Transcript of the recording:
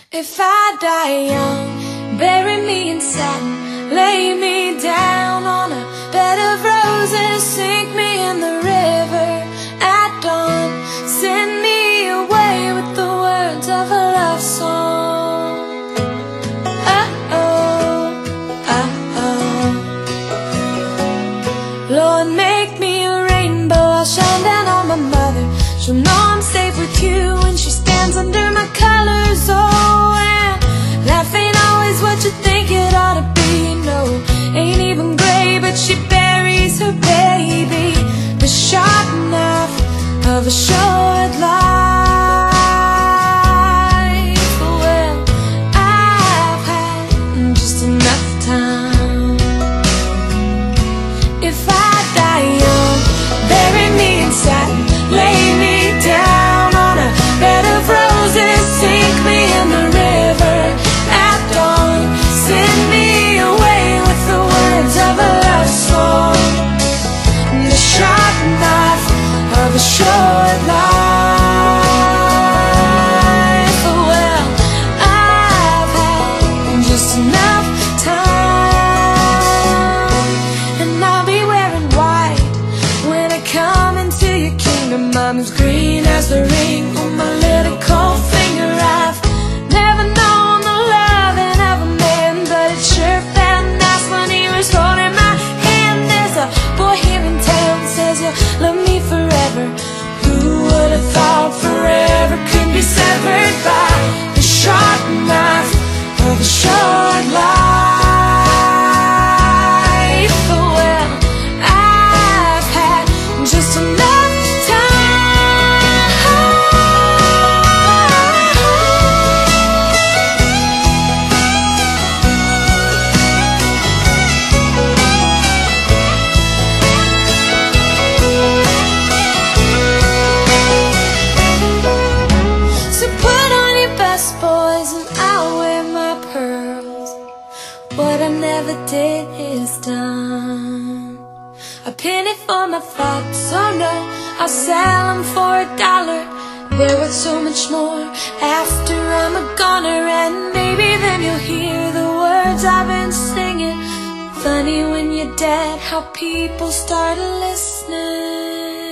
If I die young, bury me in satin, lay me down on a bed of roses, sink me in the river at dawn, send me away with the words of a love song. Oh, oh, oh. Lord, make me a rainbow, I'll shine down on my mother. She'll know I'm safe with you when she stands under my colors. Oh, and life ain't always what you think it ought to be. No, ain't even gray, but she buries her baby. The sharp knife of a short life. Well, I've had just enough time. If I die young, bury me in satin, lay me down on a bed of roses, sink me in the river at dawn, send me away with the words of a love song. The sharp knife of a short life. Well, I've had just enough time, and I'll be wearing white when I come into your kingdom. I'm as green as the ring on my little cold finger. I've never known the loving of a man, but it sure felt nice when he was holding my hand. There's a boy here in town says you'll love me forever. Who would have thought forever could be severed by the sharp knife of a short life? Well, I've had just enough what I never did is done. A penny for my thoughts, oh no, I'll sell them for $1. They're worth so much more after I'm a goner, and maybe then you'll hear the words I've been singing. Funny when you're dead how people start listening.